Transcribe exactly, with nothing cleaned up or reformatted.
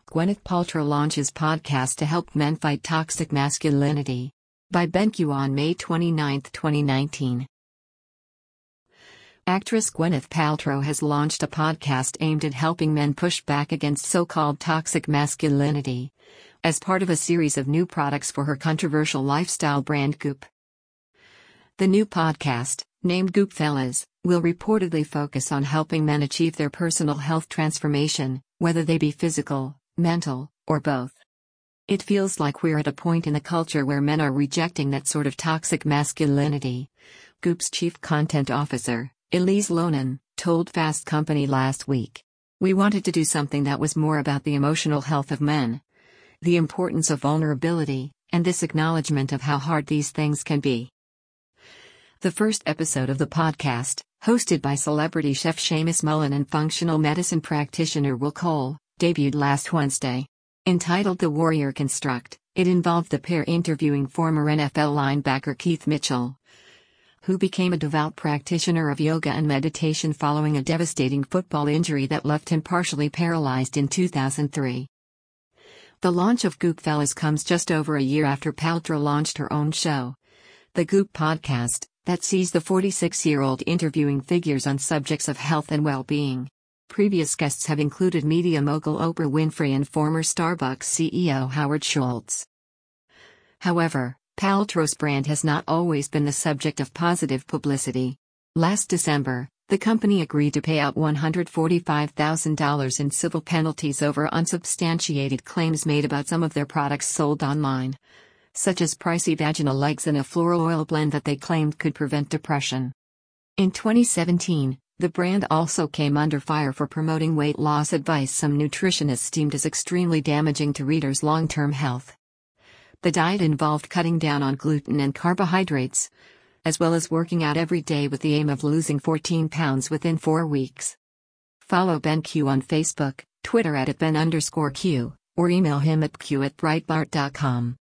Gwyneth Paltrow launches podcast to help men fight toxic masculinity. By BenQ on May twenty-ninth, twenty nineteen. Actress Gwyneth Paltrow has launched a podcast aimed at helping men push back against so-called toxic masculinity, as part of a series of new products for her controversial lifestyle brand Goop. The new podcast, named Goop Fellas, will reportedly focus on helping men achieve their personal health transformation, whether they be physical, mental, or both. It feels like we're at a point in the culture where men are rejecting that sort of toxic masculinity, Goop's chief content officer, Elise Loehnen, told Fast Company last week. We wanted to do something that was more about the emotional health of men, the importance of vulnerability, and this acknowledgement of how hard these things can be. The first episode of the podcast, hosted by celebrity chef Seamus Mullen and functional medicine practitioner Will Cole, debuted last Wednesday. Entitled The Warrior Construct, it involved the pair interviewing former N F L linebacker Keith Mitchell, who became a devout practitioner of yoga and meditation following a devastating football injury that left him partially paralyzed in two thousand three. The launch of Goop Fellas comes just over a year after Paltrow launched her own show, The Goop Podcast, that sees the forty-six-year-old interviewing figures on subjects of health and well-being. Previous guests have included media mogul Oprah Winfrey and former Starbucks C E O Howard Schultz. However, Paltrow's brand has not always been the subject of positive publicity. Last December, the company agreed to pay out one hundred forty-five thousand dollars in civil penalties over unsubstantiated claims made about some of their products sold online, such as pricey vaginal legs and a floral oil blend that they claimed could prevent depression. In twenty seventeen, the brand also came under fire for promoting weight loss advice some nutritionists deemed as extremely damaging to readers' long-term health. The diet involved cutting down on gluten and carbohydrates, as well as working out every day with the aim of losing fourteen pounds within four weeks. Follow BenQ on Facebook, Twitter at Ben underscore Q, or email him at q at breitbart dot com.